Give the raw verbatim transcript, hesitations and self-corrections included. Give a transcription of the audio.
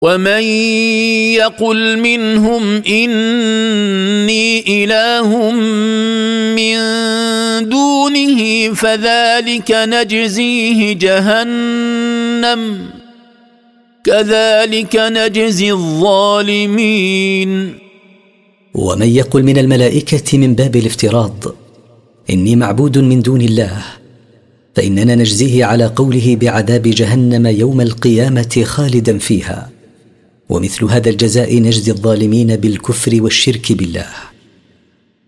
ومن يقل منهم إني إله من دونه فذلك نجزيه جهنم كذلك نجزي الظالمين. ومن يقل من الملائكة من باب الافتراض إني معبود من دون الله فإننا نجزيه على قوله بعذاب جهنم يوم القيامة خالدا فيها، ومثل هذا الجزاء نجزي الظالمين بالكفر والشرك بالله.